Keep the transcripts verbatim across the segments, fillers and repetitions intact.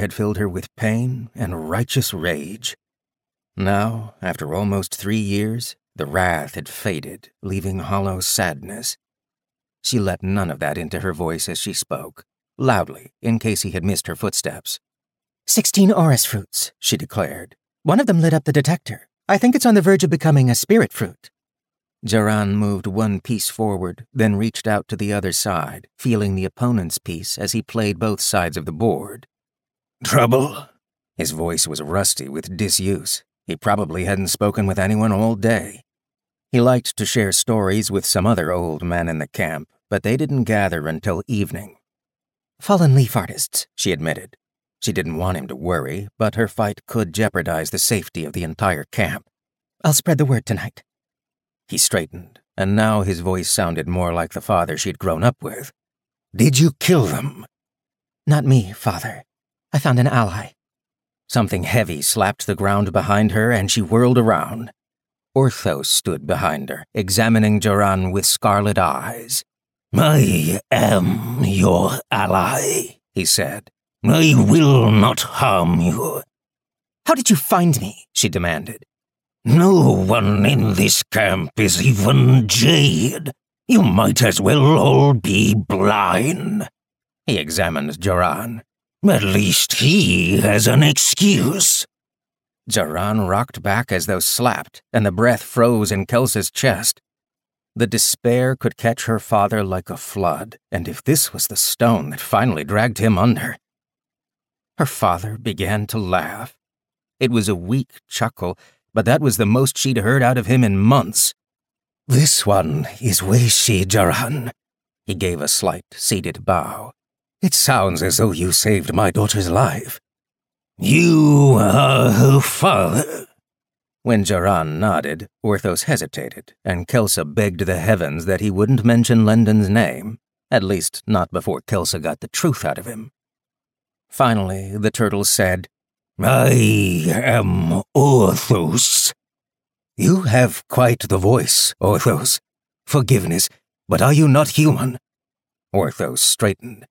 had filled her with pain and righteous rage. Now, after almost three years, the wrath had faded, leaving hollow sadness. She let none of that into her voice as she spoke, loudly, in case he had missed her footsteps. Sixteen orris fruits, she declared. One of them lit up the detector. I think it's on the verge of becoming a spirit fruit. Jaran moved one piece forward, then reached out to the other side, feeling the opponent's piece as he played both sides of the board. Trouble? His voice was rusty with disuse. He probably hadn't spoken with anyone all day. He liked to share stories with some other old men in the camp, but they didn't gather until evening. Fallen leaf artists, she admitted. She didn't want him to worry, but her fight could jeopardize the safety of the entire camp. I'll spread the word tonight. He straightened, and now his voice sounded more like the father she'd grown up with. Did you kill them? Not me, father. I found an ally. Something heavy slapped the ground behind her, and she whirled around. Orthos stood behind her, examining Jaran with scarlet eyes. I am your ally, he said. I will not harm you. How did you find me? She demanded. No one in this camp is even Jade. You might as well all be blind. He examined Jaran. At least he has an excuse. Jaran rocked back as though slapped, and the breath froze in Kelsa's chest. The despair could catch her father like a flood, and if this was the stone that finally dragged him under. Her father began to laugh. It was a weak chuckle, but that was the most she'd heard out of him in months. This one is Weishi Jaran. He gave a slight, seated bow. It sounds as though you saved my daughter's life. You are her father. When Jaran nodded, Orthos hesitated, and Kelsa begged the heavens that he wouldn't mention Lendon's name, at least not before Kelsa got the truth out of him. Finally, the turtle said, I am Orthos. You have quite the voice, Orthos. Forgiveness, but are you not human? Orthos straightened.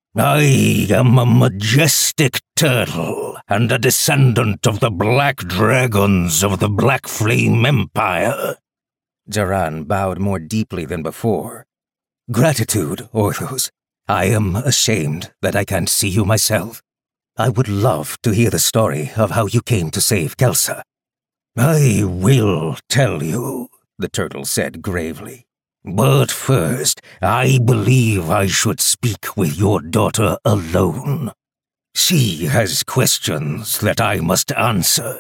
I am a majestic turtle and a descendant of the black dragons of the Black Flame Empire. Jaran bowed more deeply than before. Gratitude, Orthos. I am ashamed that I can't see you myself. I would love to hear the story of how you came to save Kelsa. I will tell you, the turtle said gravely. But first, I believe I should speak with your daughter alone. She has questions that I must answer.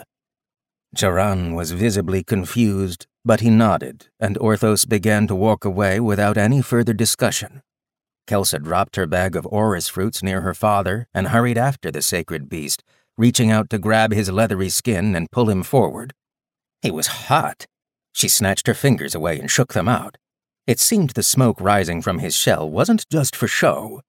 Jaran was visibly confused, but he nodded, and Orthos began to walk away without any further discussion. Kelsa dropped her bag of orris fruits near her father and hurried after the sacred beast, reaching out to grab his leathery skin and pull him forward. He was hot. She snatched her fingers away and shook them out. It seemed the smoke rising from his shell wasn't just for show.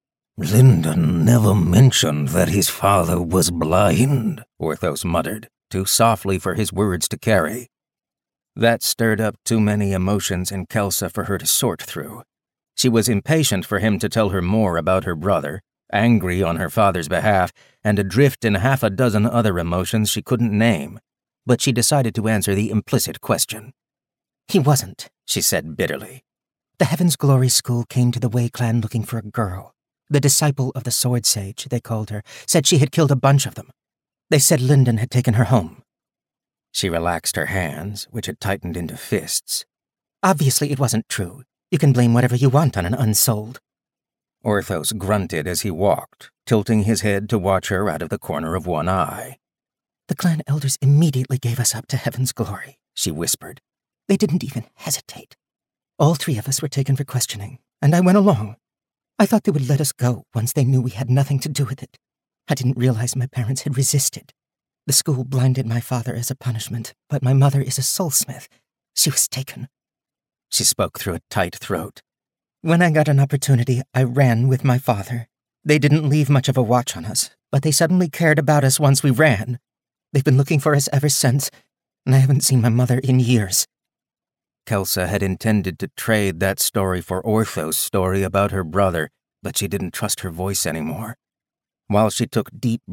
Lyndon never mentioned that his father was blind, Orthos muttered, too softly for his words to carry. That stirred up too many emotions in Kelsa for her to sort through. She was impatient for him to tell her more about her brother, angry on her father's behalf, and adrift in half a dozen other emotions she couldn't name. But she decided to answer the implicit question. He wasn't, she said bitterly. The Heaven's Glory School came to the Wei clan looking for a girl. The disciple of the Sword Sage, they called her, said she had killed a bunch of them. They said Lyndon had taken her home. She relaxed her hands, which had tightened into fists. Obviously it wasn't true. You can blame whatever you want on an unsold. Orthos grunted as he walked, tilting his head to watch her out of the corner of one eye. The clan elders immediately gave us up to Heaven's Glory, she whispered. They didn't even hesitate. All three of us were taken for questioning, and I went along. I thought they would let us go once they knew we had nothing to do with it. I didn't realize my parents had resisted. The school blinded my father as a punishment, but my mother is a soulsmith. She was taken. She spoke through a tight throat. When I got an opportunity, I ran with my father. They didn't leave much of a watch on us, but they suddenly cared about us once we ran. They've been looking for us ever since, and I haven't seen my mother in years. Kelsa had intended to trade that story for Orthos' story about her brother, but she didn't trust her voice anymore. While she took deep